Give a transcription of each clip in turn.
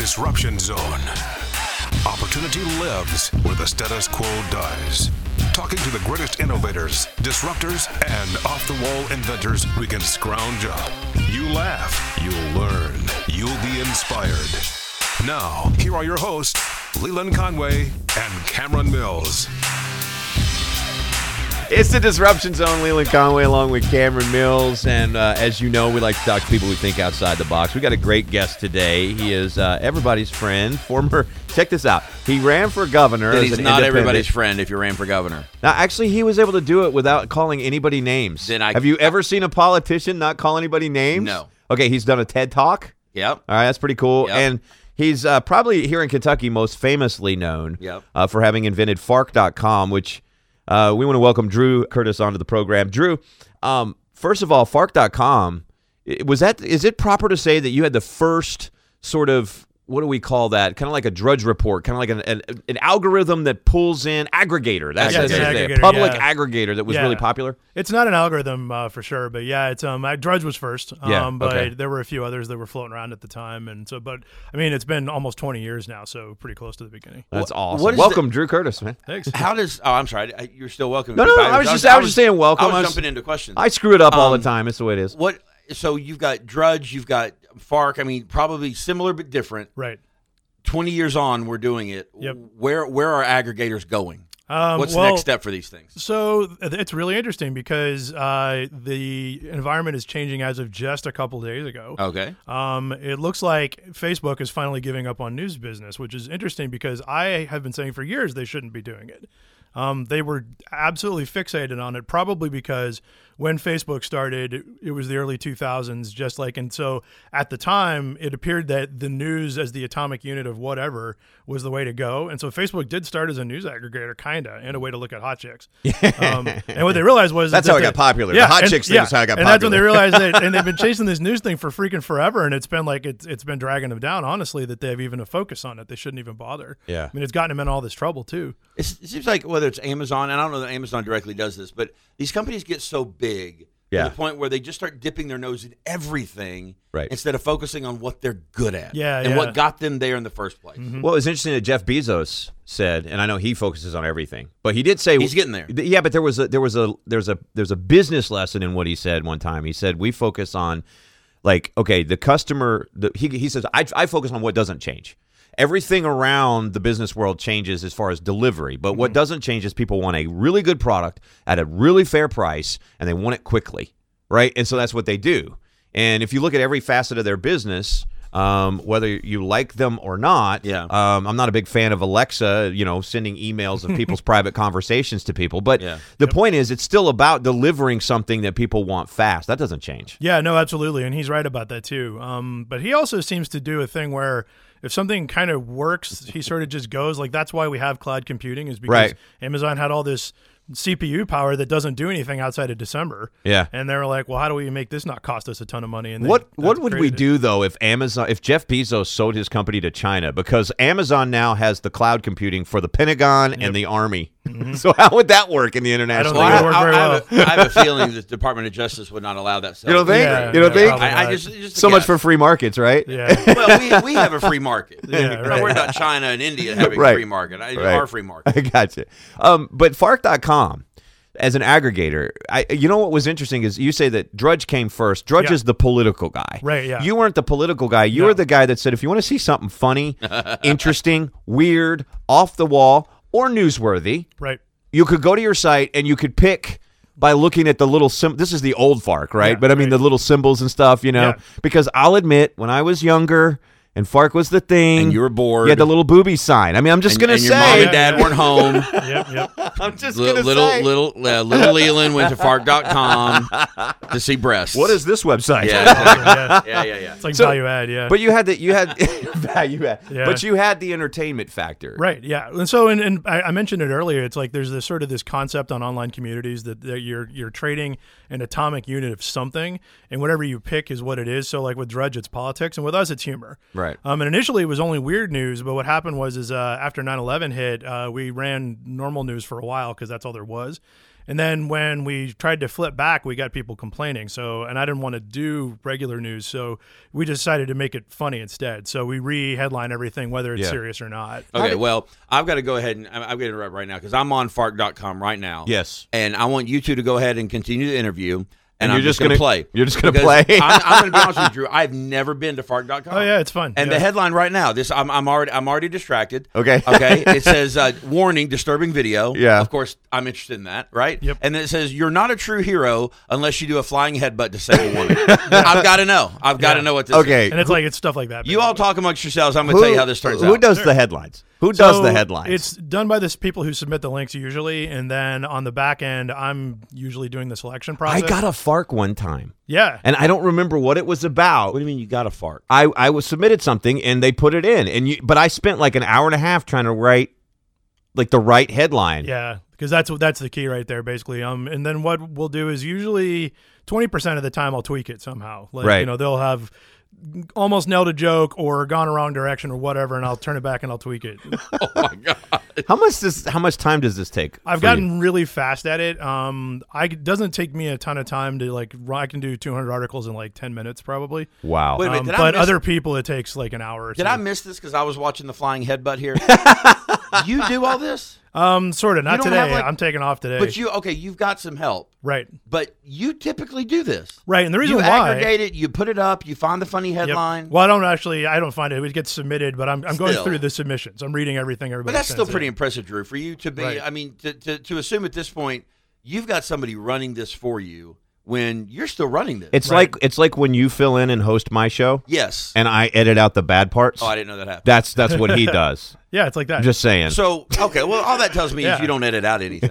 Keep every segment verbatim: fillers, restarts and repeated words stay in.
Disruption Zone. Opportunity lives where the status quo dies. Talking to the greatest innovators, disruptors, and off-the-wall inventors we can scrounge up. You laugh, you'll learn, you'll be inspired. Now, here are your hosts, Leland Conway and Cameron Mills. It's the Disruption Zone, Leland Conway along with Cameron Mills, and uh, as you know, we like to talk to people who think outside the box. We got a great guest today. He is uh, everybody's friend, former, check this out, he ran for governor Then as he's an not independent. everybody's friend if you ran for governor. Now, actually, he was able to do it without calling anybody names. Then I- Have you ever seen a politician not call anybody names? No. Okay, he's done a TED Talk. Yep. All right, that's pretty cool. Yep. And he's uh, probably here in Kentucky most famously known Yep. uh, for having invented Fark dot com, which uh, we want to welcome Drew Curtis onto the program. Drew, um, first of all, Fark dot com, was that, is it proper to say that you had the first sort of, what do we call that? Kind of like a Drudge Report, kind of like an, an, an algorithm that pulls in aggregator. That's Yeah, what it's it an is. aggregator, Public yeah. aggregator that was Yeah. really popular. It's not an algorithm uh, for sure, but yeah, it's um, I, Drudge was first. Um, Yeah, but okay. there were a few others that were floating around at the time, and so. But I mean, it's been almost twenty years now, so pretty close to the beginning. That's What- awesome. what is Welcome, Drew Curtis, man. Thanks. How does? Oh, I'm sorry. I- You're still welcome. No, no, no, I was just- I was just saying welcome. I was, I was- jumping into questions. I screw it up all the Um, time. It's the way it is. What? So you've got Drudge, you've got Fark. I mean, probably similar but different. Right. Twenty years on, we're doing it. Yep. Where Where are aggregators going? Um, What's well, the next step for these things? So it's really interesting because uh, the environment is changing as of just a couple days ago. Okay. Um, it looks like Facebook is finally giving up on news business, which is interesting because I have been saying for years they shouldn't be doing it. Um, they were absolutely fixated on it, probably because when Facebook started, it, it was the early two thousands, just like, and so at the time, it appeared that the news as the atomic unit of whatever was the way to go. And so Facebook did start as a news aggregator, kind of, and a way to look at hot chicks. Um, and what they realized was That's that how it they- got popular. Yeah, The hot and- chicks thing yeah, is how it got and that's when they popular. realized that, and they've been chasing this news thing for freaking forever, and it's been like it's it's been dragging them down. Honestly, that they have even a focus on it, they shouldn't even bother. Yeah. I mean, it's gotten them in all this trouble too. It's, it seems like whether it's Amazon, and I don't know that Amazon directly does this, but these companies get so big Yeah. to the point where they just start dipping their nose in everything Right. instead of focusing on what they're good at Yeah, and yeah. what got them there in the first place. Well, it's interesting that Jeff Bezos said, and I know he focuses on everything, but he did say He's getting there. Yeah, but there was a there was a there's a there's a business lesson in what he said one time. He said we focus on, like, okay, the customer. The, he he says I I focus on what doesn't change. Everything around the business world changes as far as delivery, but what doesn't change is people want a really good product at a really fair price, and they want it quickly, right? And so that's what they do. And if you look at every facet of their business, um, whether you like them or not, Yeah. um, I'm not a big fan of Alexa, you know, sending emails of people's private conversations to people. But Yeah. the point is, it's still about delivering something that people want fast. That doesn't change. Yeah, no, absolutely, and he's right about that too. Um, but he also seems to do a thing where if something kind of works, he sort of just goes. Like that's why we have cloud computing, is because Right. Amazon had all this C P U power that doesn't do anything outside of December. Yeah. and they were like, well, how do we make this not cost us a ton of money? And they- What that's what would we created it. do though if Amazon if Jeff Bezos sold his company to China, because Amazon now has the cloud computing for the Pentagon and the Army. So how would that work in the international? think Well, it I, would world? work very I- I have a, I have a feeling that the Department of Justice would not allow that. You don't think? Yeah, you don't yeah, think? probably. I, I just, just a So much guess. for free markets, right? Yeah, Well, we, we have a free market. Yeah, I'm not right. worried about China and India having Right. a free market. I, Right. Our free market. I got you. Um, but Fark dot com, as an aggregator, I you know what was interesting is you say that Drudge came first. Drudge Yeah. is the political guy. Right, yeah. You weren't the political guy. You No. were the guy that said, if you want to see something funny, interesting, weird, off the wall, or newsworthy, right. you could go to your site and you could pick by looking at the little sim. This is the old Fark, right? Yeah, but I mean right. the little symbols and stuff, you know. Yeah. Because I'll admit, when I was younger and Fark was the thing, And you were bored. You had the little booby sign. I mean, I'm just And, gonna and say, your mom and Yeah, dad yeah. weren't home. Yep, yep. I'm just Li- gonna little say, little uh, little Leland went to Fark dot com to see breasts. what is this website? Yeah, exactly. Yeah. yeah, yeah, yeah. It's like So- value add. Yeah, But you had the you had value add, Yeah. but you had the entertainment factor, Right, yeah, and so and, and I, I mentioned it earlier. It's like there's this sort of this concept on online communities that, that you're you're trading an atomic unit of something, and whatever you pick is what it is. So like with Drudge, it's politics, and with us, it's humor. Right. Um, and initially it was only weird news, but what happened was is uh, after nine eleven hit, uh, we ran normal news for a while because that's all there was. And then when we tried to flip back, we got people complaining. So, and I didn't want to do regular news, so we decided to make it funny instead. So we re-headline everything, whether it's Yeah. serious or not. Okay, well, I've got to go ahead and I'm, I'm going to interrupt right now because I'm on Fark dot com right now. Yes. And I want you two to go ahead and continue the interview. And, And I'm you're just just going to gonna- play. you're just gonna Because play? I'm, I'm going to be honest with you, Drew. I've never been to Fark dot com. Oh yeah, it's fun. And yeah. the headline right now, this I'm, I'm already I'm already distracted. Okay. Okay. It says uh, warning, disturbing video. Yeah. Of course, I'm interested in that, right? Yep. And then it says you're not a true hero unless you do a flying headbutt to save a woman. I've got to know. I've got to Yeah. know what this Okay. is. and it's like it's stuff like that. You all talk amongst yourselves. I'm going to tell you how this turns who out. does the headlines? Who does So the headlines? It's done by the people who submit the links usually, and then on the back end, I'm usually doing the selection I process. got a Fark one time, yeah, and I don't remember what it was about. What do you mean you got a fart? I, I was submitted something and they put it in, and you, but I spent like an hour and a half trying to write like the right headline. yeah, because that's that's the key right there, basically. Um, and then what we'll do is usually twenty percent of the time I'll tweak it somehow. Like, Right. You know, they'll have almost nailed a joke or gone a wrong direction or whatever, and I'll turn it back and I'll tweak it. Oh my god! How much does how much time does this take? I've for you? gotten really fast at it. Um, I it doesn't take me a ton of time to like. run- I can do two hundred articles in like ten minutes probably. Wow. Wait a minute, Um, did I but miss- other people, it takes like an hour. Or Did two. I miss this because I was watching the flying headbutt here? You do all this, Um, sort of. Not don't today. have, like- I'm taking off today. but you okay? You've got some help, right, but you typically do this. right. And the reason You why. aggregate it, you put it up, you find the funny Yep. headline. Well, I don't actually. I don't find it. It gets submitted, but I'm I'm going Still. through the submissions. I'm reading everything. But Everybody. that's still sends pretty in. impressive, Drew, for you to be. Right. I mean, to, to to assume at this point you've got somebody running this for you when you're still running this. It's Right. like it's like when you fill in and host my show, yes. and I edit out the bad parts. Oh, I didn't know that happened. That's that's what he does. Yeah, it's like that. I'm just saying. So okay, well, all that tells me Yeah. is you don't edit out anything.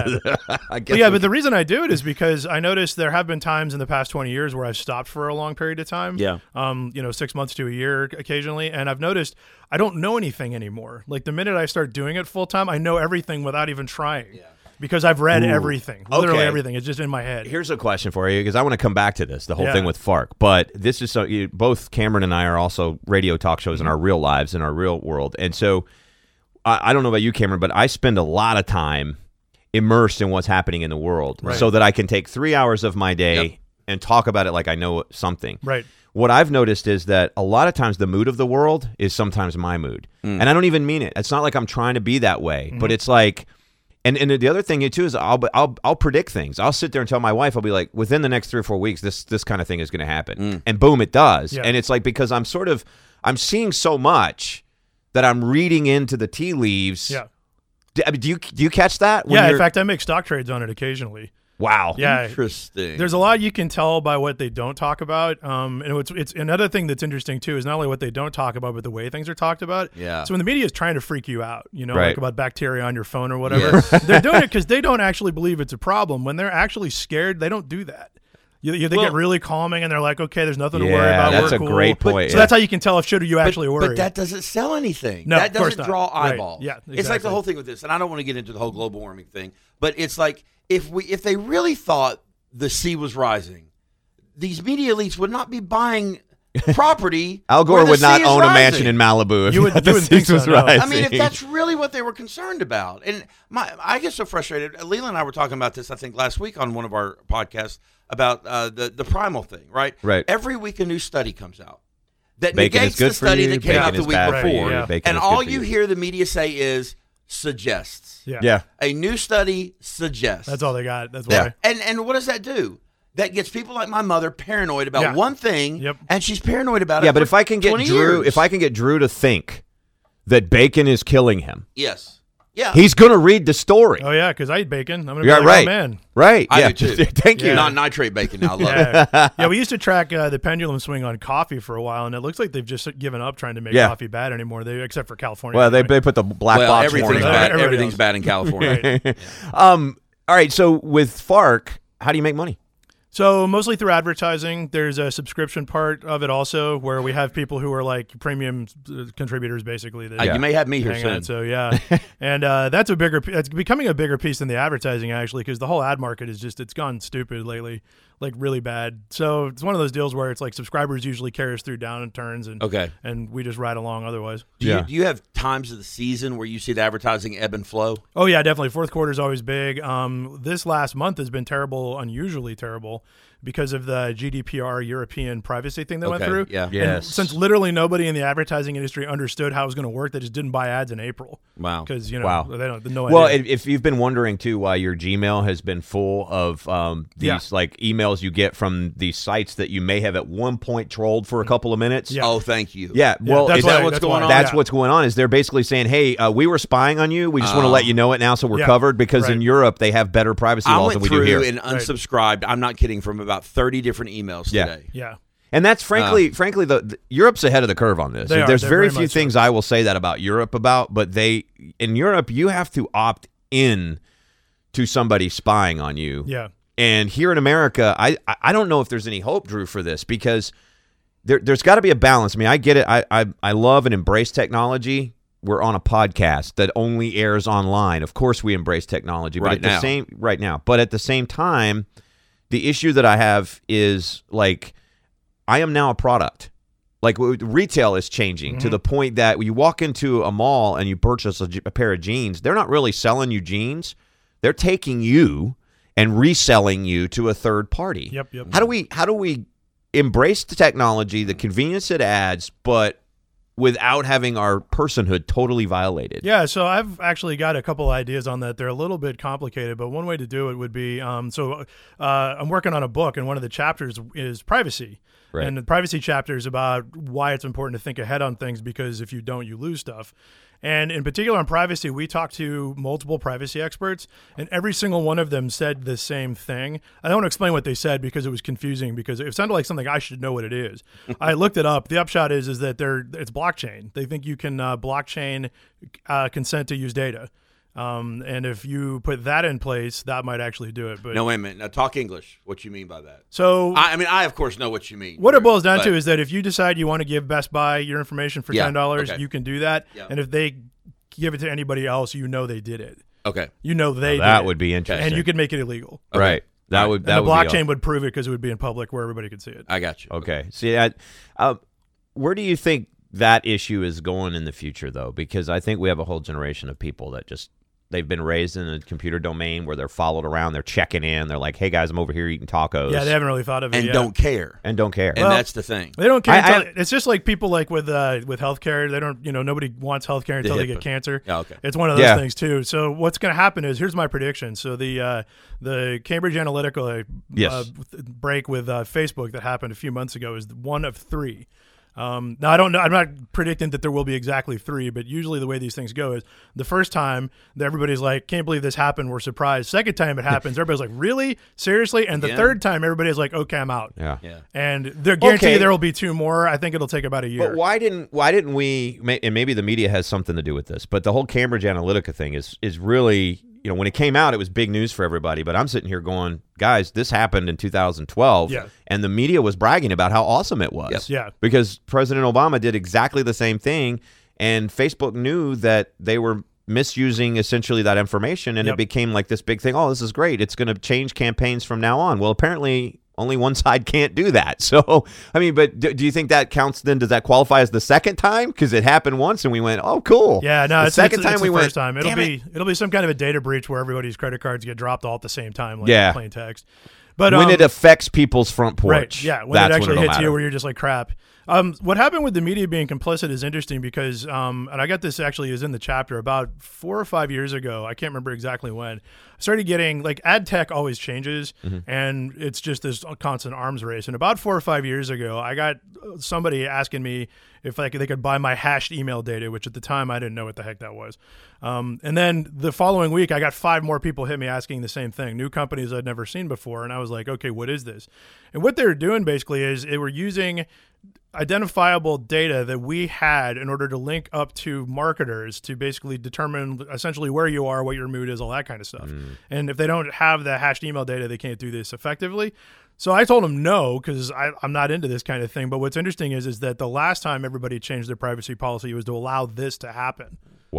I guess But yeah, but the reason I do it is because I noticed there have been times in the past twenty years where I've stopped for a long period of time. Yeah. Um, you know, six months to a year occasionally. And I've noticed I don't know anything anymore. Like the minute I start doing it full time, I know everything without even trying. Yeah. Because I've read everything. Literally Okay. everything. It's just in my head. Here's a question for you because I want to come back to this, the whole Yeah. thing with Fark. But this is so you, both Cameron and I are also radio talk shows in our real lives, in our real world. And so I, I don't know about you, Cameron, but I spend a lot of time immersed in what's happening in the world Right. so that I can take three hours of my day Yep. and talk about it like I know something. Right. What I've noticed is that a lot of times the mood of the world is sometimes my mood. Mm. And I don't even mean it. It's not like I'm trying to be that way, Mm-hmm. but it's like and and the other thing too is I'll I'll I'll predict things. I'll sit there and tell my wife, I'll be like, within the next three or four weeks, this this kind of thing is going to happen, Mm. and boom, it does. Yeah. And it's like because I'm sort of I'm seeing so much that I'm reading into the tea leaves. Yeah. Do, I mean, do you do you catch that? when Yeah. In you're- fact, I make stock trades on it occasionally. wow. Yeah. Interesting. There's a lot you can tell by what they don't talk about. Um, and it's, it's another thing that's interesting too is not only what they don't talk about, but the way things are talked about. Yeah. So when the media is trying to freak you out, you know, Right. like about bacteria on your phone or whatever, Yes. they're doing it because they don't actually believe it's a problem. When they're actually scared, they don't do that. You, you, they Well- get really calming and they're like, okay, there's nothing to Yeah, worry about. that's We're a cool. great point. So yeah. that's how you can tell if should you but, actually worry. but that doesn't sell anything. No, that of course doesn't not. draw Right. eyeballs. Yeah, It's like the exactly. whole thing with this, and I don't want to get into the whole global warming thing, but it's like if we if they really thought the sea was rising, these media elites would not be buying property. Al Gore where the would not sea is own a rising. mansion in Malibu if You would- the you wouldn't think seas was so, no. rising. I mean, if that's really what they were concerned about, and my, I get so frustrated. Leland and I were talking about this, I think, last week on one of our podcasts about uh, the the primal thing, right? Right. Every week a new study comes out that Bacon negates is good the for study you, that came bacon out the is week bad for you, before, yeah. Bacon and is good all for you you. hear the media say is suggests. yeah. yeah. A new study suggests. That's all they got. That's why. Yeah. And and what does that do? That gets people like my mother paranoid about Yeah. one thing, Yep. and she's paranoid about it. Yeah, but for if I can get twenty Drew, years. if I can get Drew to think that bacon is killing him, yes, yeah, he's gonna read the story. Oh yeah, because I eat bacon. I'm gonna be Yeah, like, right. oh, man. Right? I yeah. do too. Thank you. Yeah. not nitrate bacon. Now I love it. Yeah. yeah, we used to track uh, the pendulum swing on coffee for a while, and it looks like they've just given up trying to make Yeah. coffee bad anymore. They except for California. Well, they, anyway. they put the black Well, box everything's warning on bad. it. Everybody Everything's else. bad in California. Right. Um. All right. So with Fark, how do you make money? So mostly through advertising. There's a subscription part of it also, where we have people who are like premium uh, contributors, basically. That Uh, You may have me here hang on soon. it. So yeah, and uh, that's a bigger. It's becoming a bigger piece than the advertising actually, because the whole ad market is just it's gone stupid lately. like really bad. So it's one of those deals where it's like subscribers usually carry us through downturns, and Okay. and we just ride along otherwise. Do Yeah. you, do you have times of the season where you see the advertising ebb and flow? Oh yeah, definitely. Fourth quarter is always big. Um, this last month has been terrible, unusually terrible, because of the G D P R European privacy thing that went Okay, through. yeah. And Yes. since literally nobody in the advertising industry understood how it was going to work, they just didn't buy ads in April. Wow. Because you know Wow. they don't no Well, idea. if if you've been wondering too why your Gmail has been full of um, these Yeah. like emails you get from these sites that you may have at one point trolled for a couple of minutes. Yeah. Oh, thank you. Yeah, well, that's is why- that what's that's going why- on? That's yeah. what's going on. Is they're basically saying, "Hey, uh, we were spying on you. We just want to Oh. let you know it now, so we're Yeah. covered." Because in Right. Europe, they have better privacy I laws went than we do through here. and unsubscribed. I'm not kidding. From about thirty different emails Yeah. today. yeah. And that's frankly, frankly, the, the Europe's ahead of the curve on this. They are. There's They're very very few much so. things I will say that about Europe about, but they in Europe you have to opt in to somebody spying on you. Yeah. And here in America, I I- I don't know if there's any hope, Drew, for this because there there's got to be a balance. I mean, I get it. I, I I love and embrace technology. We're on a podcast that only airs online. Of course, we embrace technology, but Right at the now. same right now. But at the same time, the issue that I have is like I am now a product. Like w- retail is changing to the point that when you walk into a mall and you purchase a, j- a pair of jeans, they're not really selling you jeans. They're taking you and reselling you to a third party. Yep, yep. How do we how do we embrace the technology, the convenience it adds, but without having our personhood totally violated? Yeah, so I've actually got a couple ideas on that. They're a little bit complicated, but one way to do it would be um, so uh, I'm working on a book, and one of the chapters is privacy. Right. And the privacy chapter is about why it's important to think ahead on things, because if you don't, you lose stuff. And in particular on privacy, we talked to multiple privacy experts, and every single one of them said the same thing. I don't want to explain what they said because it was confusing, because it sounded like something I should know what it is. I looked it up. The upshot is is that they're it's blockchain. They think you can uh, blockchain uh, consent to use data. Um, and if you put that in place, that might actually do it. But No, wait a minute. Now talk English. What you mean by that? so I, I mean, I of course know what you mean. what it boils down but- to is that if you decide you want to give Best Buy your information for Yeah, ten dollars, okay. you can do that. Yeah. And if they give it to anybody else, you know they did it. Okay. You know they did That it. would be interesting. And you could make it illegal. right. That Right. would that and the would be blockchain would prove it because it would be in public where everybody could see it. I got you. Okay. See, I, uh, where do you think that issue is going in the future, though? Because I think we have a whole generation of people that just they've been raised in a computer domain where they're followed around, they're checking in, they're like, "Hey guys, I'm over here eating tacos," Yeah, they haven't really thought of it And yet. don't care. and don't care. And Well- that's the thing. They don't care. I- until, I- it's just like people like with uh, with healthcare. They don't, you know, nobody wants healthcare until they HIPAA. get cancer. Yeah, okay. It's one of those Yeah. things too. So what's going to happen is here's my prediction. So the uh, the Cambridge Analytica uh, Yes. uh, break with uh, Facebook that happened a few months ago is one of three. Um, now I don't know. I'm not predicting that there will be exactly three, but usually the way these things go is the first time that everybody's like, "Can't believe this happened. We're surprised." Second time it happens, everybody's like, "Really? Seriously?" And the Again? third time, everybody's like, "Okay, I'm out." yeah. Yeah. And they're guarantee Okay. there will be two more. I think it'll take about a year. But why didn't why didn't we? may- And maybe the media has something to do with this. But the whole Cambridge Analytica thing is is really, you know, when it came out, it was big news for everybody. But I'm sitting here going, guys, this happened in two thousand twelve, Yeah. and the media was bragging about how awesome it was. Yep. Yeah. Because President Obama did exactly the same thing, and Facebook knew that they were misusing essentially that information, and Yep. it became like this big thing. Oh, this is great. It's going to change campaigns from now on. Well, apparently only one side can't do that. So, I mean, but do, do you think that counts then? Does that qualify as the second time? Because it happened once and we went, oh, cool. Yeah, no, the it's second it's, time it's we the went, first time. It'll "Damn be it." it. will be some kind of a data breach where everybody's credit cards get dropped all at the same time, like Yeah. plain text. But when um, it affects people's front porch. right, yeah, when that's it actually when it'll hits matter. you, where you're just like crap. Um, what happened with the media being complicit is interesting because, um, and I got this actually is in the chapter about four or five years ago. I can't remember exactly when. I started getting like ad tech always changes, Mm-hmm. and it's just this constant arms race. And about four or five years ago, I got somebody asking me if like they could buy my hashed email data, which at the time I didn't know what the heck that was. Um, and then the following week, I got five more people hit me asking the same thing, new companies I'd never seen before. And I was like, okay, what is this? And what they were doing basically is they were using identifiable data that we had in order to link up to marketers to basically determine essentially where you are, what your mood is, all that kind of stuff. And if they don't have the hashed email data, they can't do this effectively. So I told them no, because I'm not into this kind of thing. But what's interesting is is that the last time everybody changed their privacy policy was to allow this to happen. Wow.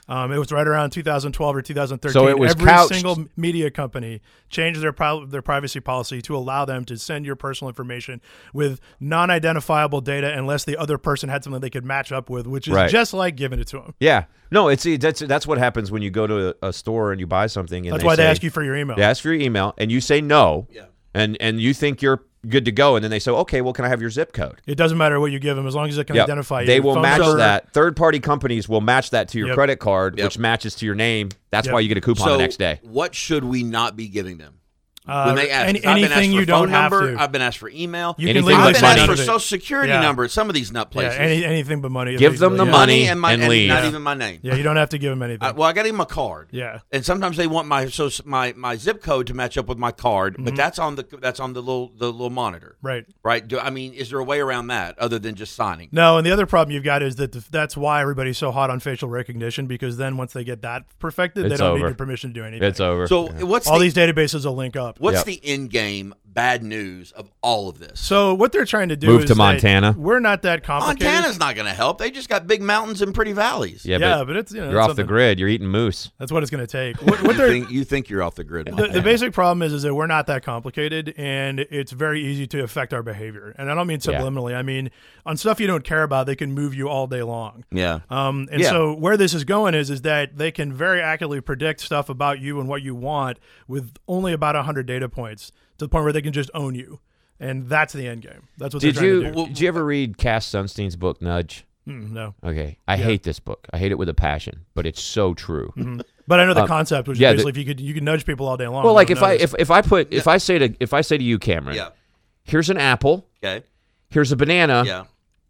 Um, it was right around two thousand twelve or two thousand thirteen. So it was Every couched. single media company changed their pri- their privacy policy to allow them to send your personal information with non-identifiable data unless the other person had something they could match up with, which is Right. just like giving it to them. Yeah. No, it's that's that's what happens when you go to a, a store and you buy something. And That's they why they say- ask you for your email. They ask for your email, and you say no. Yeah. And and you think you're good to go, and then they say, okay, well, can I have your zip code? It doesn't matter what you give them as long as it can Yep. identify you. They will Phone match number. that. Third-party companies will match that to your Yep. credit card, Yep. which matches to your name. That's Yep. why you get a coupon So the next day. what should we not be giving them? Uh, When they ask, any- 'Cause I've been asked anything for you a don't phone have number. to. I've been asked for email. You Anything can leave but I've been money. asked for none of it. social security Yeah. number. Some of these nut Yeah, places. any, anything but money. Give them the basically, yeah. money money and my and and leave. not Yeah. even my name. Yeah, you don't have to give them anything. I, well, I got him a card. Yeah. and sometimes they want my so my my zip code to match up with my card, but that's on the that's on the little the little monitor. Right. Right. Do I mean is there a way around that other than just signing? No, and the other problem you've got is that the, that's why everybody's so hot on facial recognition, because then once they get that perfected, It's they don't over. need your permission to do anything. It's over. So what's All the, these databases will link up. what's Yep. the end game bad news of all of this? So what they're trying to do Move is to that Montana. We're not that complicated. Montana's not going to help. They just got big mountains and pretty valleys. yeah, yeah, but, but, it's you know you're it's off the something. grid. You're eating moose. That's what it's going to take. What, what You they're think, you think you're off the grid? the, the basic problem is is that we're not that complicated, and it's very easy to affect our behavior. And I don't mean Yeah. subliminally. I mean on stuff you don't care about, they can move you all day long. yeah. Um, and Yeah. so where this is going is is that they can very accurately predict stuff about you and what you want with only about one hundred data points to the point where they can just own you. And that's the end game. That's what Did they're you trying to do. did you ever read Cass Sunstein's book Nudge? Mm, no. Okay, I hate this book. I hate it with a passion, but it's so true. But I know the Um, concept, which yeah, is the- basically if you could you could nudge people all day long. Well, like you if don't I notice. if, if I put if I say to if I say to you, Cameron, Yeah. here's an apple, Okay. here's a banana, Yeah.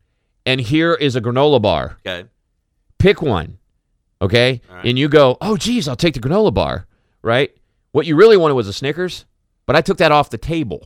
and here is a granola bar. Okay. Pick one, okay? All right. And you go, oh, geez, I'll take the granola bar, right? What you really wanted was a Snickers, but I took that off the table.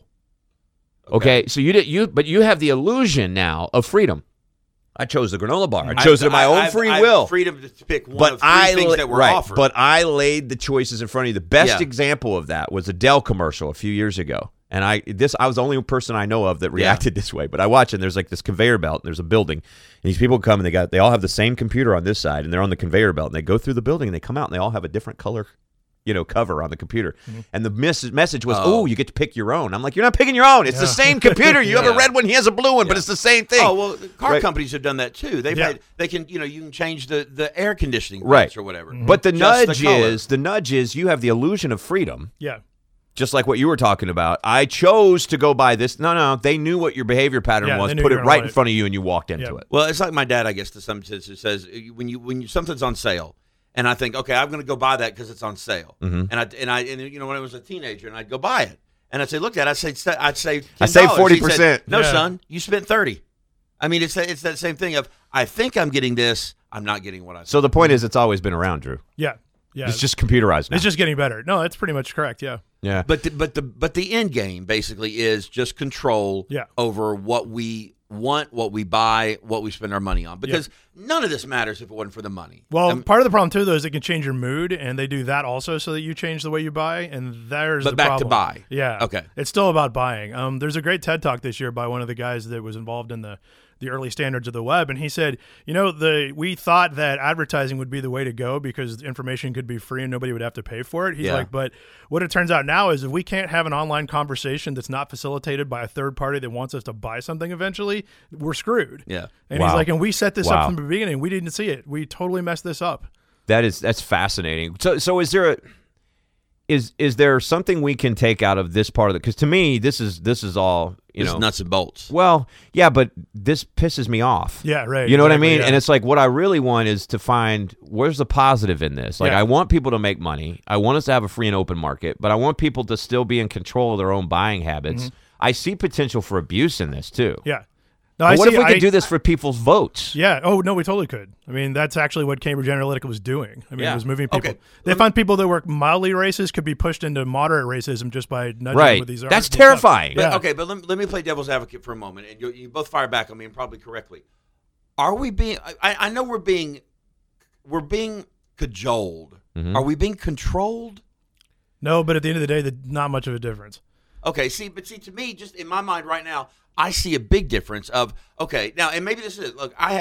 Okay, so you did you, but you have the illusion now of freedom. I chose the granola bar. I chose it of my I- own I've- free I've will. freedom to pick one But of three I things la- that were right, offered. but I laid the choices in front of you. The best Yeah. example of that was a Dell commercial a few years ago, and I this I was the only person I know of that reacted this way. But I watch and there's like this conveyor belt, and there's a building, and these people come and they got they all have the same computer on this side, and they're on the conveyor belt, and they go through the building and they come out and they all have a different color, you know, cover on the computer. And the mes- message was, Oh. "Oh, you get to pick your own." I'm like, "You're not picking your own. It's the Yeah. same computer. You have a Yeah. red one, he has a blue one, but Yeah. it's the same thing." Oh well, the car Right. companies have done that too. They've Yeah. had they can you know you can change the, the air conditioning Right. vents or whatever. But the Just the nudge color. is the nudge is you have the illusion of freedom. yeah. Just like what you were talking about. I chose to go buy this. No, no, they knew what your behavior pattern Yeah, was, they knew put you it were right on in it. front of you, and you walked into Yeah. it. Well, it's like my dad, I guess, to some sense, who says uh, when you when you, something's on sale, and I think, okay, I'm going to go buy that because it's on sale, Mm-hmm. and I and I and you know when I was a teenager, and I'd go buy it, and I'd say, look, Dad, I'd say I'd say I saved ten dollars. forty He said, percent. No, Yeah. son, you spent thirty. I mean, it's that, it's that same thing of I think I'm getting this, I'm not getting what I. So the point is, it's always been around, Drew. Yeah. Yeah. It's just computerized now. It's just getting better. No, that's pretty much correct. Yeah. yeah. But the, but the but the end game basically is just control Yeah. over what we want, what we buy, what we spend our money on. Because none of this matters if it wasn't for the money. Well, Um, part of the problem too, though, is it can change your mood, and they do that also, so that you change the way you buy. And there's But the back to problem. buy. Yeah. Okay. It's still about buying. Um, there's a great TED talk this year by one of the guys that was involved in the the early standards of the web, and he said, you know, the we thought that advertising would be the way to go because information could be free and nobody would have to pay for it. He's Yeah. like, but what it turns out now is if we can't have an online conversation that's not facilitated by a third party that wants us to buy something eventually, we're screwed. Yeah. And Wow. he's like, and we set this Wow. up from the beginning. We didn't see it. We totally messed this up. That is that's fascinating. So so is there a is is there something we can take out of this part of it? Because to me, this is this is all you It's know. nuts and bolts. Well, yeah, but this pisses me off. Yeah, right. You know what I exactly, mean? yeah. And it's like what I really want is to find where's the positive in this. Like Yeah. I want people to make money. I want us to have a free and open market, but I want people to still be in control of their own buying habits. Mm-hmm. I see potential for abuse in this too. Yeah. No, But I what see, if we could I- do this for people's votes? Yeah. Oh no, we totally could. I mean, that's actually what Cambridge Analytica was doing. I mean, Yeah. it was moving people. Okay. They found people that were mildly racist could be pushed into moderate racism just by nudging them Right. with these. That's articles. terrifying. But, Yeah. Okay, but let, let me play devil's advocate for a moment, and you, you both fire back on me, and probably correctly. Are we being? I, I know we're being, we're being cajoled. Mm-hmm. Are we being controlled? No, but at the end of the day, the, not much of a difference. Okay, see, but see, to me, just in my mind right now, I see a big difference of okay now, and maybe this is it. Look, I had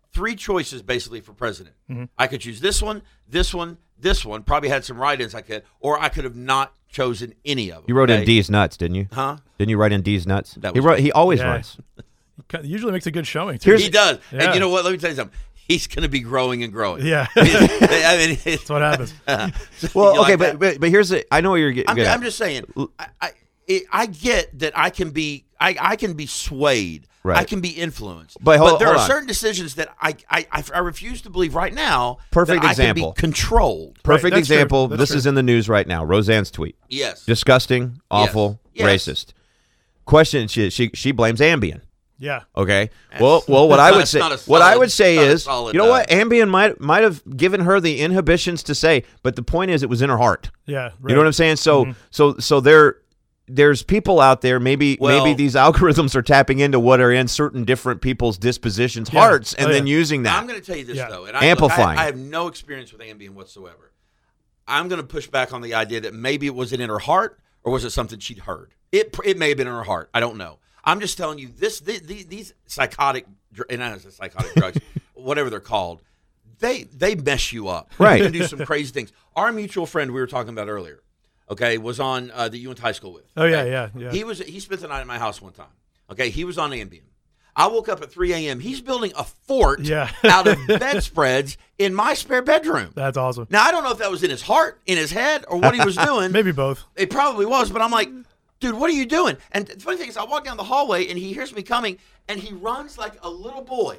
three choices basically for president. Mm-hmm. I could choose this one, this one, this one. Probably had some write-ins I could, or I could have not chosen any of them. You wrote okay? in D's nuts, didn't you? Huh? Didn't you write in D's nuts? That he was wrote. He always Yeah. writes. It usually makes a good showing, too. Here's- He does. Yeah. And you know what? Let me tell you something. He's going to be growing and growing. Yeah. I mean, it's, That's what happens. Well, You okay, like but, that? but but here's the. I know what you're getting. I'm, good I'm at. just saying. I, I it, I get that I can be I, I can be swayed. Right. I can be influenced. But hold- there hold are on. certain decisions that I, I I I refuse to believe right now. Perfect that example. I can be controlled. Perfect that's true. example. That's This true. is in the news right now. Roseanne's tweet. Yes. Disgusting, awful, Yes. racist. Question: She she she blames Ambien. Yeah. Okay. Well, well, what I would That's say, not a what I solid- would say not a is, solid, you know what? uh, Ambien might might have given her the inhibitions to say, but the point is, it was in her heart. Yeah. You know what I'm saying? So, so, so there, there's people out there. Maybe, Well- maybe these algorithms are tapping into what are in certain different people's dispositions, Yeah. hearts, and Oh, then yeah. using that. I'm going to tell you this Yeah. though, and I, Amplifying. Look, I, I have no experience with Ambien whatsoever. I'm going to push back on the idea that maybe it was it in her heart or was it something she'd heard. It it may have been in her heart. I don't know. I'm just telling you this. These, these psychotic, dr- and I know it's psychotic drugs, whatever they're called, they they mess you up. Right. You can do some crazy things. Our mutual friend we were talking about earlier, okay, was on uh, that you went to high school with. Oh, yeah, okay? yeah, yeah. He was he spent the night at my house one time. Okay, he was on Ambien. I woke up at three a.m. He's building a fort Yeah. out of bedspreads in my spare bedroom. That's awesome. Now, I don't know if that was in his heart, in his head, or what he was doing. Maybe both. It probably was, but I'm like, dude, what are you doing? And the funny thing is, I walk down the hallway, and he hears me coming, and he runs like a little boy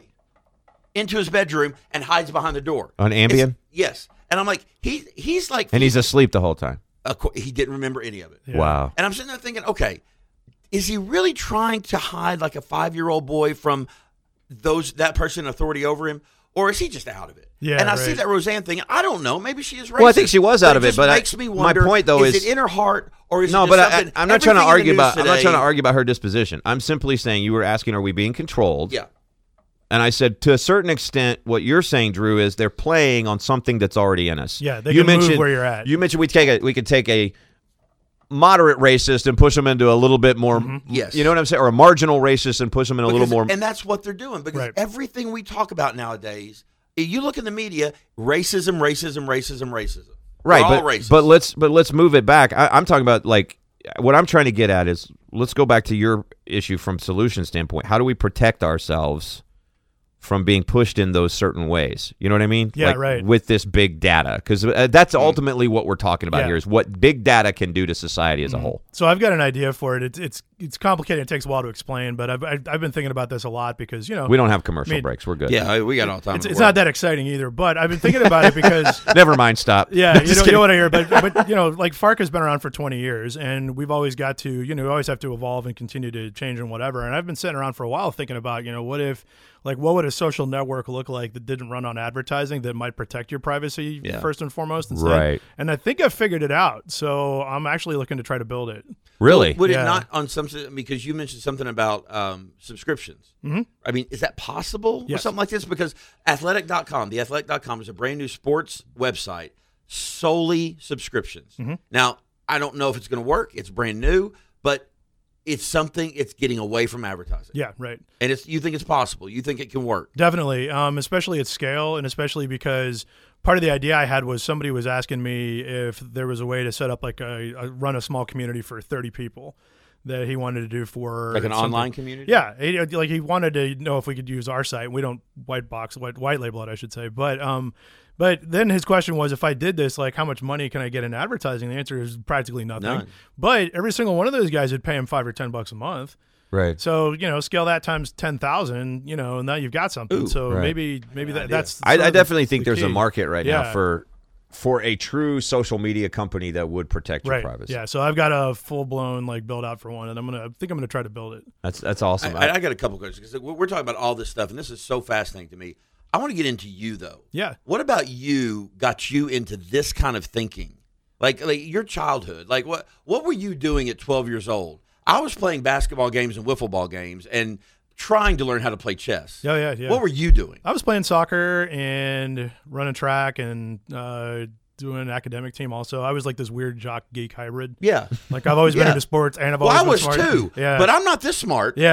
into his bedroom and hides behind the door. On Ambien? It's- yes. And I'm like, he he's like, and he's asleep the whole time. of course, he didn't remember any of it. Yeah. Wow. And I'm sitting there thinking, okay, is he really trying to hide like a five-year-old boy from those that person in authority over him, or is he just out of it? Yeah, And I see right. that Roseanne thing. I don't know. Maybe she is racist. Well, I think she was out but of it, just but I- makes me my wonder. point, though, is, is- it in her heart or is No, it but just I, something? I'm not trying to everything in the argue news about. I'm not today- trying to argue about her disposition. I'm simply saying you were asking, are we being controlled? Yeah. And I said, to a certain extent, what you're saying, Drew, is they're playing on something that's already in us. Yeah, they you can move mentioned, where you're at. You mentioned we take a we could take a moderate racist and push them into a little bit more. Yes. You know what I'm saying, or a marginal racist and push them in a little Because- more. And that's what they're doing because Right. everything we talk about nowadays, you look in the media, racism, racism, racism, racism. Right, We're all but racist. but let's but let's move it back. I, I'm talking about like what I'm trying to get at is let's go back to your issue from solution standpoint. How do we protect ourselves from being pushed in those certain ways? You know what I mean? Yeah, Like, right. With this big data, because uh, that's ultimately what we're talking about Yeah. here is what big data can do to society as a whole. So I've got an idea for it. It's it's it's complicated. It takes a while to explain, but I've I've, I've been thinking about this a lot because you know We don't have commercial I mean, breaks. We're good. yeah, we got all the time. it's, in the it's world. not that exciting either. But I've been thinking about it because Never mind. Stop. yeah, you Just know, you kidding. know what I hear. But but you know, like FARC has been around for twenty years, and we've always got to you know we always have to evolve and continue to change and whatever. And I've been sitting around for a while thinking about you know what if like what would a social network look like that didn't run on advertising that might protect your privacy Yeah. first and foremost instead. Right. And I think I've figured it out. So I'm actually looking to try to build it. Really? Would Yeah. it not on some because you mentioned something about um, subscriptions? Mm-hmm. I mean, is that possible Yes. or something like this? Because athletic dot com, the athletic dot com is a brand new sports website, solely subscriptions. Mm-hmm. Now, I don't know if it's going to work. It's brand new, but it's something. It's getting away from advertising. Yeah, right. And it's you think it's possible. You think it can work. Definitely, um, especially at scale, and especially because part of the idea I had was somebody was asking me if there was a way to set up like a, a run a small community for thirty people that he wanted to do for Like an something. online community? Yeah, he, like he wanted to know if we could use our site. We don't white box, white, white label it, I should say. But um, but then his question was, if I did this, like how much money can I get in advertising? The answer is practically nothing. None. But every single one of those guys would pay him five or ten bucks a month. Right. So you know, scale that times ten thousand, you know, and now you've got something. Ooh, so right. maybe maybe that, idea. that's. I, sort I of the- definitely think the there's a key. market right now Yeah. for for a true social media company that would protect your Right. privacy. Yeah. So I've got a full blown like build out for one, and I'm gonna. I think I'm gonna try to build it. That's that's awesome. I, I got a couple questions because we're talking about all this stuff, and this is so fascinating to me. I want to get into you though. Yeah. What about you got you into this kind of thinking? Like, like your childhood. Like what what were you doing at twelve years old? I was playing basketball games and wiffle ball games and trying to learn how to play chess. Yeah. Yeah. Yeah. What were you doing? I was playing soccer and running track and uh, doing an academic team. Also, I was like this weird jock geek hybrid. Yeah. Like I've always been Yeah. into sports, and I've Well, always I been was smart. too. Yeah. But I'm not this smart. Yeah.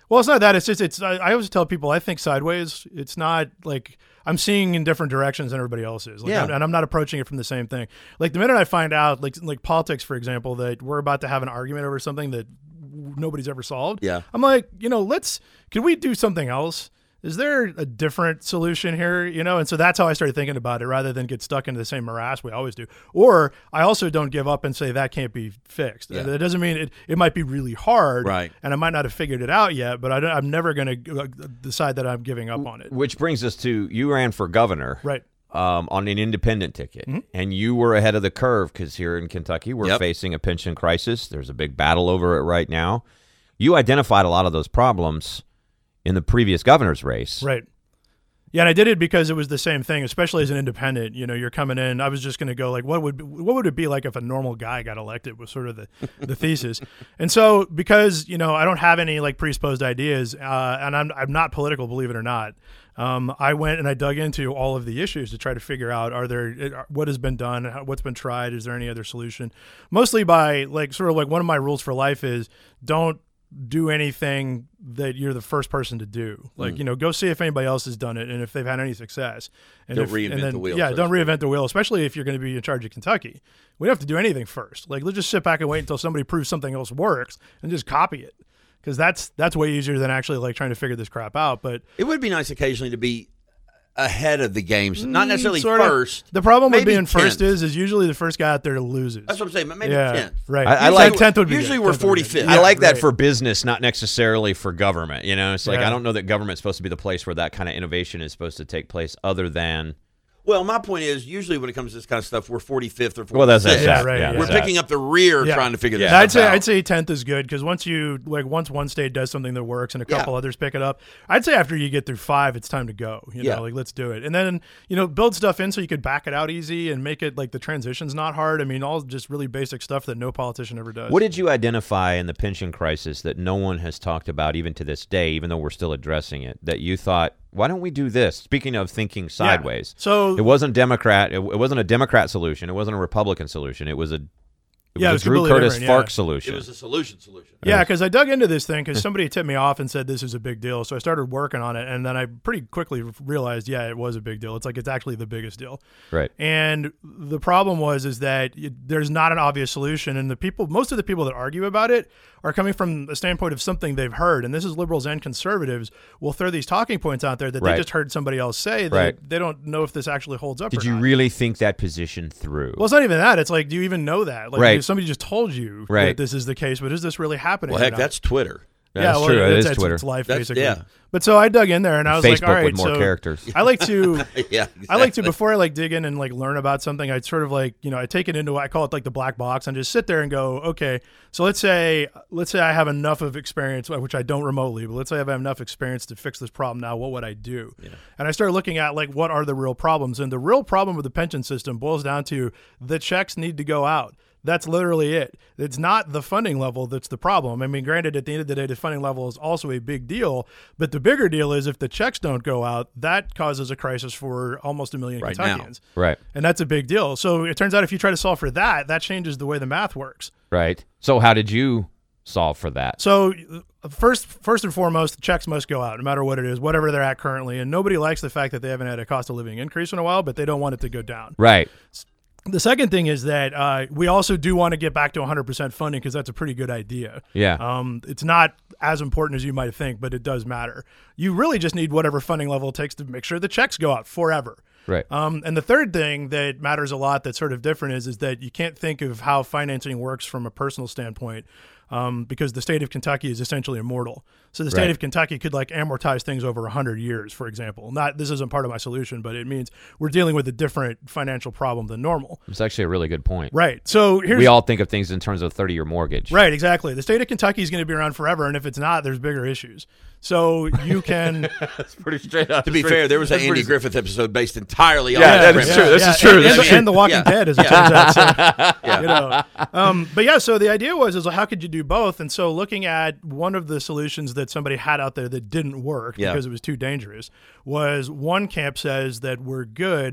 Well, it's not that. It's just it's. I, I always tell people I think sideways. It's not like I'm seeing in different directions than everybody else is. Like, Yeah. I'm, and I'm not approaching it from the same thing. Like the minute I find out, like like politics, for example, that we're about to have an argument over something that nobody's ever solved. Yeah. I'm like, you know, let's. Can we do something else? Is there a different solution here? You know, and so that's how I started thinking about it, rather than get stuck into the same morass we always do. Or I also don't give up and say that can't be fixed. Yeah. That doesn't mean it. It might be really hard, Right. and I might not have figured it out yet. But I don't, I'm never going to decide that I'm giving up on it. Which brings us to you ran for governor, Right. Um, on an independent ticket, Mm-hmm. and you were ahead of the curve because here in Kentucky we're Yep. facing a pension crisis. There's a big battle over it right now. You identified a lot of those problems in the previous governor's race, Right. Yeah, and I did it because it was the same thing, especially as an independent. You know, you're coming in. I was just going to go like, what would what would it be like if a normal guy got elected? Was sort of the, the thesis. And so, because you know, I don't have any like predisposed ideas, uh, and I'm I'm not political, believe it or not. Um, I went and I dug into all of the issues to try to figure out are there what has been done, what's been tried, is there any other solution? Mostly by like sort of like one of my rules for life is don't do anything that you're the first person to do. Like, Mm. you know, go see if anybody else has done it and if they've had any success. And Don't if, reinvent and then, the wheel, Yeah, so to don't speak. reinvent the wheel, especially if you're going to be in charge of Kentucky. We don't have to do anything first. Like, let's just sit back and wait until somebody proves something else works and just copy it. Because that's that's way easier than actually like trying to figure this crap out. But It would be nice occasionally to be ahead of the games, not necessarily Mm, sort of. first. The problem with maybe being first tenth. is is usually the first guy out there loses. That's what I'm saying. but Maybe yeah, tenth. right. I- I Usually like- tenth would be Usually good. we're tenth would be good. forty-fifth. I Yeah, like that right. for business, not necessarily for government. You know, it's like Yeah. I don't know that government's supposed to be the place where that kind of innovation is supposed to take place, other than Well, my point is, usually when it comes to this kind of stuff, we're forty-fifth or forty-sixth. well, that's that's Yeah, that. right, yeah, yeah. We're that's picking up the rear Yeah. trying to figure this Yeah, I'd stuff say out. I'd say tenth is good because once you like once one state does something that works and a couple Yeah. others pick it up, I'd say after you get through five, it's time to go. You Yeah. know, like let's do it, and then you know build stuff in so you could back it out easy and make it like the transition's not hard. I mean, all just really basic stuff that no politician ever does. What did you identify in the pension crisis that no one has talked about even to this day, even though we're still addressing it, that you thought, why don't we do this? Speaking of thinking sideways. So It wasn't Democrat. It, it wasn't a Democrat solution. It wasn't a Republican solution. It was a, it Yeah, it was was a Drew completely Curtis different, yeah. FARC solution. It was a solution solution. Yeah, because I dug into this thing because somebody tipped me off and said this is a big deal. So I started working on it, and then I pretty quickly realized, yeah, it was a big deal. It's like it's actually the biggest deal. right. And the problem was is that it, there's not an obvious solution, and the people, most of the people that argue about it, are coming from a standpoint of something they've heard. And this is liberals and conservatives will throw these talking points out there that Right. they just heard somebody else say. That Right. they don't know if this actually holds up. Did or you not. really think that position through? Well, it's not even that. It's like, do you even know that? Like, Right. somebody just told you Right. that this is the case, but is this really happening? Well, or heck, not? that's Twitter. That's yeah, well, true. It It's, is it's, Twitter. It's life, That's- basically. yeah. But so I dug in there, and I was Facebook like, all right, with more so characters. I like to. Yeah, I like to exactly. before I like dig in and like learn about something. I'd sort of like you know I take it into I call it like the black box and just sit there and go, okay. So let's say let's say I have enough of experience, which I don't remotely, but let's say I have enough experience to fix this problem. Now, what would I do? Yeah. And I start looking at like what are the real problems, and the real problem with the pension system boils down to the checks need to go out. That's literally it. It's not the funding level that's the problem. I mean, granted, at the end of the day, the funding level is also a big deal. But the bigger deal is if the checks don't go out, that causes a crisis for almost a million Right now. Kentuckians. Right. And that's a big deal. So it turns out if you try to solve for that, that changes the way the math works. Right. So how did you solve for that? So uh, first, first and foremost, the checks must go out no matter what it is, whatever they're at currently. And nobody likes the fact that they haven't had a cost of living increase in a while, but they don't want it to go down. Right. The second thing is that uh, we also do want to get back to one hundred percent funding because that's a pretty good idea. Yeah. Um, it's not as important as you might think, but it does matter. You really just need whatever funding level it takes to make sure the checks go out forever. Right. Um, and the third thing that matters a lot that's sort of different is, is that you can't think of how financing works from a personal standpoint um, because the state of Kentucky is essentially immortal. So the state Right. of Kentucky could like amortize things over one hundred years, for example. Not this isn't part of my solution, but it means we're dealing with a different financial problem than normal. It's actually a really good point. Right. So here's We all think of things in terms of thirty-year mortgage. Right, exactly. The state of Kentucky is going to be around forever, and if it's not, there's bigger issues. So you can. That's pretty straight up. To be fair, there was an Andy Griffith episode based entirely on Yeah, that that is premise. true. This yeah, is true. And, This and, is true. and The Walking Yeah. Dead, as it turns out. So, you know. um, but yeah, so the idea was is how could you do both? And so looking at one of the solutions that somebody had out there that didn't work Yeah. because it was too dangerous was one camp says that we're good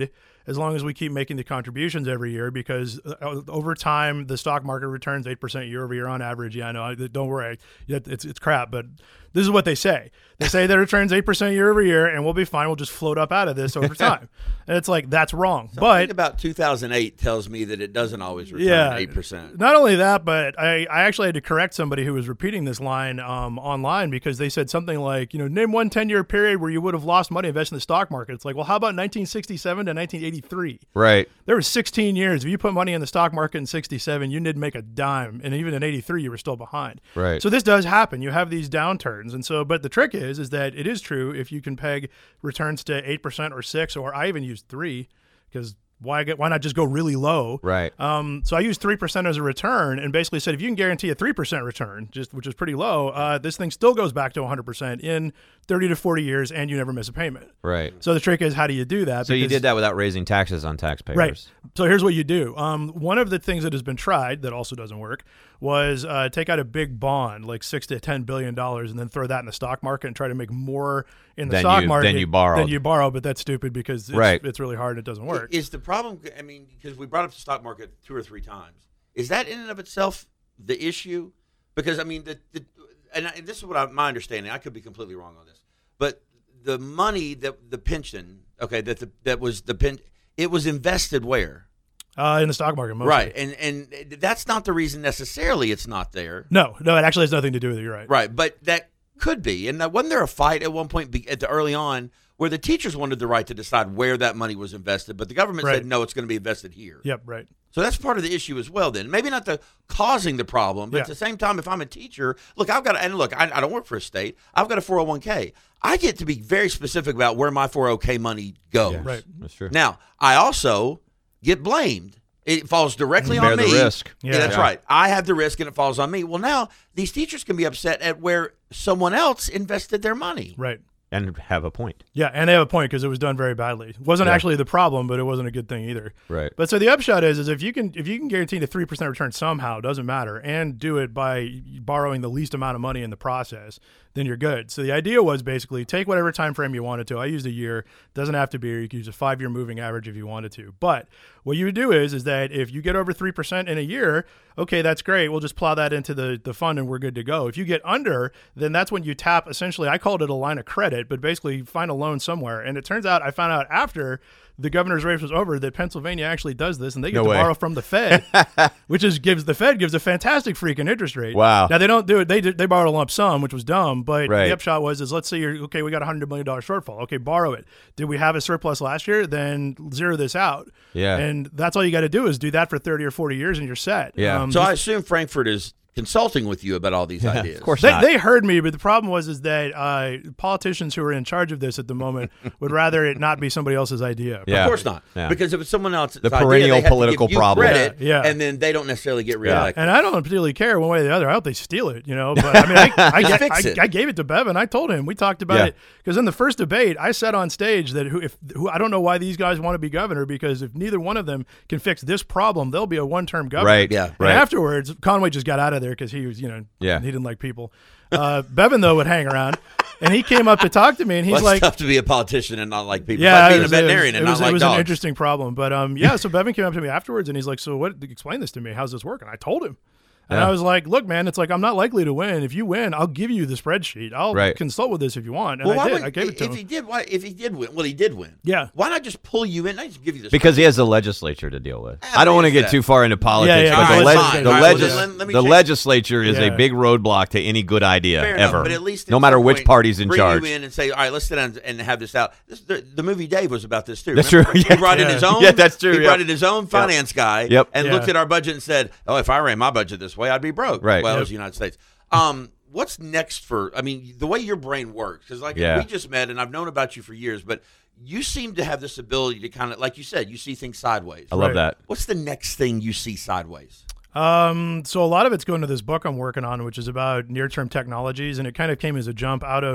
as long as we keep making the contributions every year, because uh, over time the stock market returns eight percent year over year on average. Yeah, I know. I, don't worry, it's it's crap, but this is what they say. They say that it returns eight percent year over year, and we'll be fine. We'll just float up out of this over time. And it's like, that's wrong. Something but about two thousand eight tells me that it doesn't always return yeah, eight percent. Not only that, but I, I actually had to correct somebody who was repeating this line um, online, because they said something like, you know, name one ten-year period where you would have lost money investing in the stock market. It's like, well, how about nineteen sixty-seven to nineteen eighty-three? Right. There were sixteen years. If you put money in the stock market in sixty-seven, you didn't make a dime. And even in eighty-three, you were still behind. Right. So this does happen. You have these downturns. And so, but the trick is, is that it is true if you can peg returns to eight percent or six, or I even use three, because why get, why not just go really low? Right. Um, so I used three percent as a return, and basically said, if you can guarantee a three percent return, just which is pretty low, uh, this thing still goes back to one hundred percent in thirty to forty years, and you never miss a payment. Right. So the trick is, how do you do that? So you Because- did that without raising taxes on taxpayers. Right. So here's what you do. Um, one of the things that has been tried that also doesn't work was uh, take out a big bond, like six to ten billion dollars, and then throw that in the stock market and try to make more in the Than stock you- market than you borrowed. Than you borrow, but that's stupid because it's, Right. it's really hard and it doesn't work. Is the problem, I mean, because we brought up the stock market two or three times, is that in and of itself the issue? Because, I mean, the, the and, I, and this is what I, my understanding, I could be completely wrong on this, but the money that the pension, okay, that the, that was the pen, it was invested where? Uh, in the stock market, mostly. Right, and and that's not the reason necessarily it's not there. No, no, it actually has nothing to do with it. You're right. Right, but that could be. And wasn't there a fight at one point be, at the early on where the teachers wanted the right to decide where that money was invested, but the government Right. said, no, it's going to be invested here. Yep, right. So that's part of the issue as well then. Maybe not the causing the problem, but Yeah. at the same time, if I'm a teacher, look, I've got, and look, I, I don't work for a state. I've got a four oh one k. I get to be very specific about where my four oh one k money goes. Yes, Right. That's true. Now, I also get blamed. It falls directly Bear on the me. risk. Yeah, Yeah. that's Yeah. right. I have the risk and it falls on me. Well, now these teachers can be upset at where someone else invested their money. Right. And have a point. Yeah, and they have a point because it was done very badly. It wasn't Yeah. actually the problem, but it wasn't a good thing either. Right. But so the upshot is, is if you can if you can guarantee a three percent return somehow, doesn't matter, and do it by borrowing the least amount of money in the process, then you're good. So the idea was basically take whatever time frame you wanted to. I used a year. Doesn't have to be. You can use a five-year moving average if you wanted to. But what you would do is is that if you get over three percent in a year, okay, that's great. We'll just plow that into the, the fund and we're good to go. If you get under, then that's when you tap, essentially, I called it a line of credit, but basically find a loan somewhere. And it turns out, I found out after the governor's race was over that Pennsylvania actually does this, and they get No to way. borrow from the Fed, which is gives the Fed gives a fantastic freaking interest rate. Wow. Now they don't do it. They did, they borrowed a lump sum, which was dumb. But Right. the upshot was is let's say you're okay. We got a hundred million dollar shortfall. Okay, borrow it. Did we have a surplus last year? Then zero this out. Yeah. And that's all you got to do is do that for thirty or forty years, and you're set. Yeah. Um, So just- I assume Frankfurt is consulting with you about all these ideas. Of course They, not. they heard me, but the problem was is that uh, politicians who are in charge of this at the moment would rather it not be somebody else's idea. Yeah. Of course not. Yeah. Because if it's someone else's The idea, perennial they have political to give you problem. credit, Yeah, yeah. and then they don't necessarily get reelected. And I don't particularly care one way or the other. I hope they steal it, you know. But I mean, I, I, Just I, fix it. I, I gave it to Bevan. I told him. We talked about Yeah. it because in the first debate, I said on stage that who, if who, I don't know why these guys want to be governor, because if neither one of them can fix this problem, they'll be a one-term governor. Right. Yeah. And Right. afterwards, Conway just got out of there because he was, you know, Yeah. he didn't like people. Uh, Bevan though would hang around, and he came up to talk to me, and he's Well, it's like, tough to be a politician and not like people. yeah, It's like being it was, a veterinarian it and was, not it like was dogs. an interesting problem. But um, yeah, so Bevan came up to me afterwards, and he's like, "So what? Explain this to me. How's this working?" I told him. And Yeah. I was like, look, man, it's like I'm not likely to win. If you win, I'll give you the spreadsheet. I'll Right. consult with this if you want. And Well, I why did. would, I gave it to if him. he did, why? If he did win, well, he did win. Yeah. Why not just pull you in? I just give you this Because he has the legislature to deal with. Ah, I don't want to what get is too that? far into politics, Yeah, yeah, but all the, right, leg- fine. the, All right, legis- well, then let- let me the check- legislature is Yeah. a big roadblock to any good idea Fair ever. enough, but at least no at matter some which point, party's in bring charge. you in and say, all right, let's sit down and have this out. This, the, the movie Dave was about this too. That's Remember? true. He Yeah. brought in Yeah. his own. Yeah, that's true, He yeah. brought in his own finance guy. Yep. And Yeah. looked at our budget and said, "Oh, if I ran my budget this way, I'd be broke." Right. Well, Yep. it was the United States. Um, what's next for? I mean, the way your brain works, because like Yeah. we just met, and I've known about you for years, but you seem to have this ability to kind of, like you said, you see things sideways. I love Right. that. What's the next thing you see sideways? Um, so a lot of it's going to this book I'm working on, which is about near-term technologies, and it kind of came as a jump out of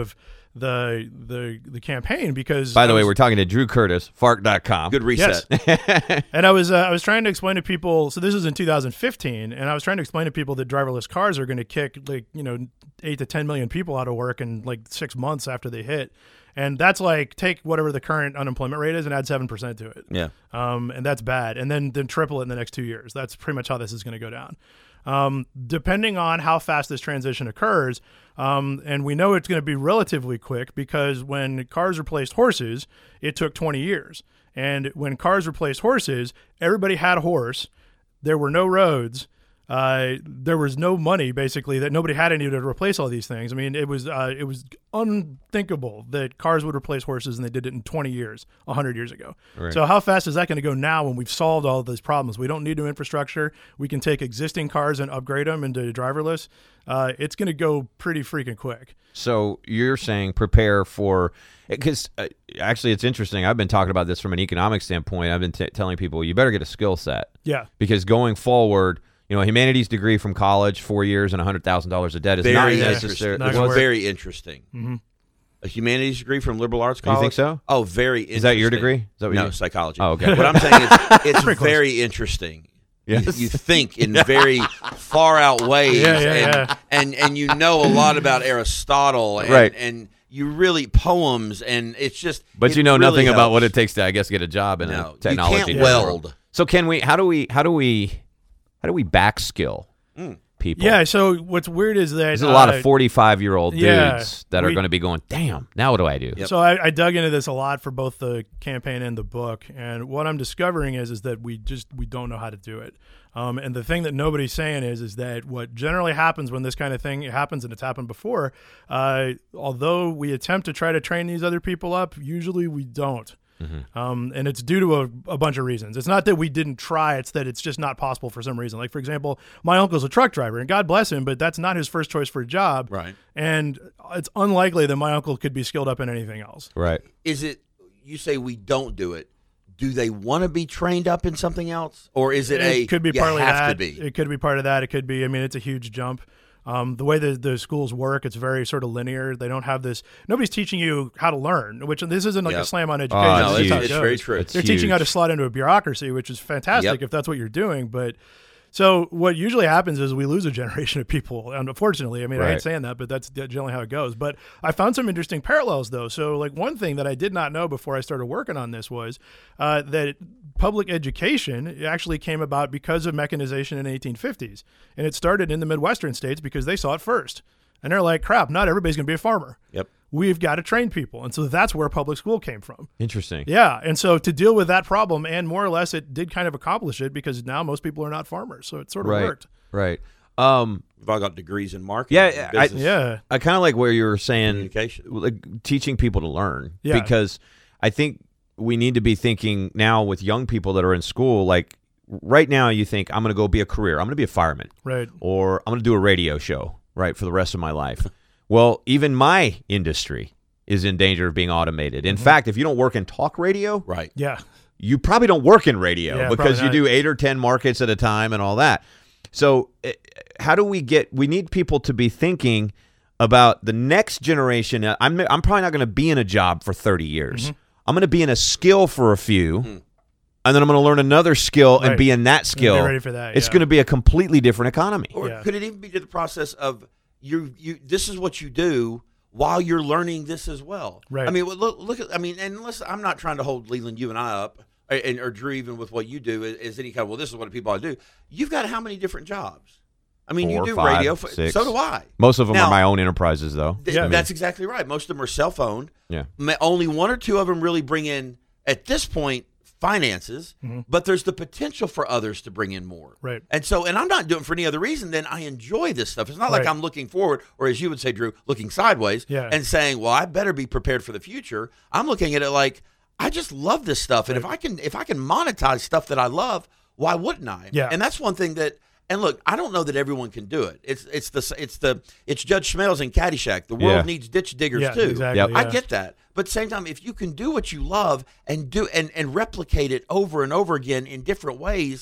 the the the campaign because By the I way, was- we're talking to Drew Curtis, Fark dot com. Good reset. Yes. And I was uh, I was trying to explain to people. So this was in two thousand fifteen, and I was trying to explain to people that driverless cars are going to kick like you know eight to ten million people out of work in like six months after they hit, and that's like take whatever the current unemployment rate is and add seven percent to it. Yeah. Um, and that's bad, and then then triple it in the next two years. That's pretty much how this is going to go down. Um, depending on how fast this transition occurs, um, and we know it's going to be relatively quick because when cars replaced horses, it took twenty years. And when cars replaced horses, everybody had a horse. There were no roads. Uh, there was no money, basically, that nobody had any to replace all these things. I mean, it was uh, it was unthinkable that cars would replace horses, and they did it in twenty years, one hundred years ago. Right. So how fast is that going to go now when we've solved all of these problems? We don't need new infrastructure. We can take existing cars and upgrade them into driverless. Uh, it's going to go pretty freaking quick. So you're saying prepare for because uh, actually it's interesting. I've been talking about this from an economic standpoint. I've been t- telling people you better get a skill set. Yeah. Because going forward, you know, a humanities degree from college, four years and one hundred thousand dollars a debt is Very not interesting. necessary. Not It's gonna work. very interesting. Mm-hmm. A humanities degree from liberal arts You college. think so? Oh, very interesting. Is that your degree? Is that what no, you- psychology. Oh, okay. What I'm saying is it's Pretty close. very interesting. Yes. You, you think in very far out ways, Yeah, yeah, and, yeah. and and you know a lot about Aristotle, and, Right. and you really poems, and it's just. But it you know really nothing about what it helps. takes to, I guess, get a job in No, a technology. you can't world. weld. So can we? How do we? How do we? How do we back skill people? Yeah. So what's weird is that There's a lot uh, of forty-five-year-old yeah, dudes that are we- going to be going, damn, now what do I do? Yep. So I, I dug into this a lot for both the campaign and the book, and what I'm discovering is is that we just we don't know how to do it. Um, and the thing that nobody's saying is is that what generally happens when this kind of thing happens, and it's happened before, uh, although we attempt to try to train these other people up, usually we don't. Um, and it's due to a, a bunch of reasons. It's not that we didn't try, it's that it's just not possible for some reason. Like, for example, my uncle's a truck driver, and God bless him, but that's not his first choice for a job. Right. And it's unlikely that my uncle could be skilled up in anything else. Right. Is it? You say we don't do it. Do they want to be trained up in something else, or is it, a? It could be you partly have that. to be. It could be part of that. It could be. I mean, it's a huge jump. Um, the way the, the schools work, it's very sort of linear. They don't have this. Nobody's teaching you how to learn, which this isn't like Yep. a slam on education. Oh, no, That's it's, how it it's goes. very true. It's They're teaching how to huge. slot into a bureaucracy, which is fantastic Yep. if that's what you're doing. But so what usually happens is we lose a generation of people. And unfortunately, I mean, I Right. hate saying that, but that's generally how it goes. But I found some interesting parallels, though. So, like, one thing that I did not know before I started working on this was uh, that public education actually came about because of mechanization in the eighteen fifties. And it started in the Midwestern states because they saw it first. And they're like, crap, not everybody's going to be a farmer. Yep. We've got to train people. And so that's where public school came from. Interesting. Yeah, and so to deal with that problem, and more or less, it did kind of accomplish it because now most people are not farmers, so it sort of Right. worked. Right. Um, We've all got degrees in marketing. Yeah, and I- business Yeah, I kind of like where you were saying communication. like teaching people to learn Yeah. because I think we need to be thinking now with young people that are in school, like right now you think I'm going to go be a career. I'm going to be a fireman right. or I'm going to do a radio show, right, for the rest of my life. Well, even my industry is in danger of being automated. In fact, if you don't work in talk radio, Right. Yeah, you probably don't work in radio Yeah, because you probably do not. eight or ten markets at a time and all that. So eh, how do we get, we need people to be thinking about the next generation. I'm, I'm probably not going to be in a job for thirty years. Mm-hmm. I'm going to be in a skill for a few, and then I'm going to learn another skill and Right. be in that skill. ready for that, It's yeah. going to be a completely different economy. Or Yeah. could it even be to the process of you? You this is what you do while you're learning this as well. Right. I mean, well, look, look at. I mean, and listen, I'm not trying to hold Leland, you and I up, or- and or Drew even with what you do is, is any kind. Of, well, this is what people ought to do. You've got how many different jobs? I mean, Four, you do five, radio. For, six. So do I. Most of them Now- are my own enterprises, though. Th- Yeah. That's exactly right. Most of them are cell phone. Yeah. Ma- Only one or two of them really bring in, at this point, finances, Mm-hmm. but there's the potential for others to bring in more. Right. And so, and I'm not doing it for any other reason than I enjoy this stuff. It's not like Right. I'm looking forward, or as you would say, Drew, looking sideways Yeah. and saying, well, I better be prepared for the future. I'm looking at it like, I just love this stuff. And if I can, if I can monetize stuff that I love, why wouldn't I? Yeah. And that's one thing that, and look, I don't know that everyone can do it. It's it's the it's the it's Judge Smails in Caddyshack. The world Yeah. needs ditch diggers Yeah, too. exactly, Yep. I yeah. get that, but at the same time, if you can do what you love and do and and replicate it over and over again in different ways, Mm-hmm.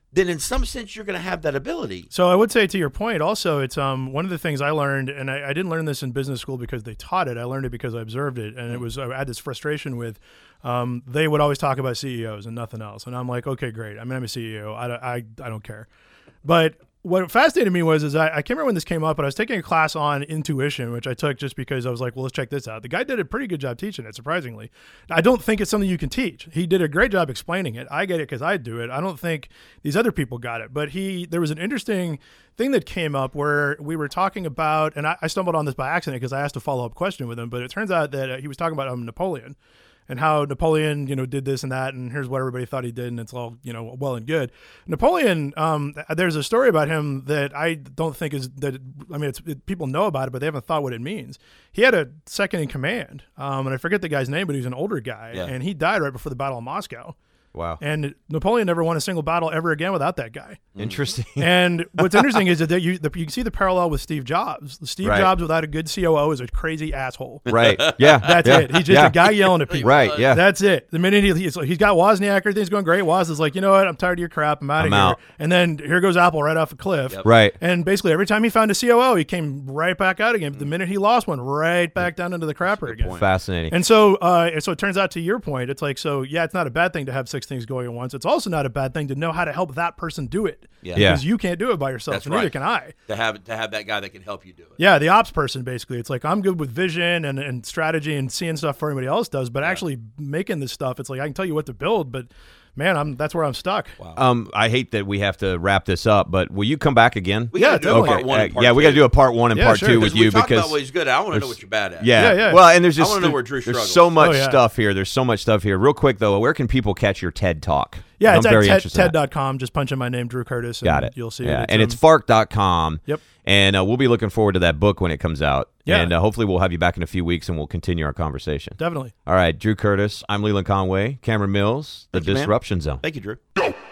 then in some sense you're going to have that ability. So I would say to your point also, it's um one of the things I learned, and I, I didn't learn this in business school because they taught it. I learned it because I observed it, and it was I had this frustration with um they would always talk about C E Os and nothing else, and I'm like, okay, great. I mean, I'm a C E O. I, I, I don't care. But what fascinated me was is I, I can't remember when this came up, but I was taking a class on intuition, which I took just because I was like, well, let's check this out. The guy did a pretty good job teaching it, surprisingly. I don't think it's something you can teach. He did a great job explaining it. I get it because I do it. I don't think these other people got it. But he, there was an interesting thing that came up where we were talking about, and I, I stumbled on this by accident because I asked a follow-up question with him, but it turns out that uh, he was talking about um, Napoleon. And how Napoleon, you know, did this and that, and here's what everybody thought he did, and it's all, you know, well and good. Napoleon, um, there's a story about him that I don't think is that. I mean, it's, it, people know about it, but they haven't thought what it means. He had a second in command, um, and I forget the guy's name, but he was an older guy, Yeah. and he died right before the Battle of Moscow. Wow. And Napoleon never won a single battle ever again without that guy. Interesting. And what's interesting is that you, the, you can see the parallel with Steve Jobs. Steve Right. Jobs without a good C O O is a crazy asshole. Right. Yeah. That's yeah, it. He's just yeah. a guy yelling at people. Right. Yeah. That's it. The minute he, he's, he's got Wozniak, everything's going great. Woz is like, you know what? I'm tired of your crap. I'm out I'm of here. out. And then here goes Apple right off a cliff. Yep. Right. And basically every time he found a C O O, he came right back out again. But the minute he lost one, right back down into the crapper again. Fascinating. And so, uh, so it turns out to your point, it's like, so yeah, it's not a bad thing to have six things going at once. It's also not a bad thing to know how to help that person do it. Yeah. Yeah. Because you can't do it by yourself, That's and neither right. can I. To have to have that guy that can help you do it. Yeah, the ops person, basically. It's like, I'm good with vision and, and strategy and seeing stuff before anybody else does, but actually making this stuff, it's like, I can tell you what to build, but man, I'm that's where I'm stuck. Wow. Um, I hate that we have to wrap this up, but will you come back again? We Yeah, gotta do totally. a part one Uh, and part yeah, we got to two. do a part one and Yeah, part sure, two Because with we you talked because about what he's good at. I want to know what you're bad at. yeah. Yeah, yeah. Well, and there's I just wanna know where Drew there's struggles. so much Oh, yeah. stuff here. There's so much stuff here. Real quick though, where can people catch your TED Talk? Yeah, I'm it's very at interested ted in that. dot com. Just punch in my name, Drew Curtis. And Got it. You'll see yeah. it. and um, it's fark dot com. Yep. And uh, we'll be looking forward to that book when it comes out. Yeah. And uh, hopefully we'll have you back in a few weeks and we'll continue our conversation. Definitely. All right, Drew Curtis. I'm Leland Conway. Cameron Mills, The Thank you, man. Disruption Zone. Thank you, Drew.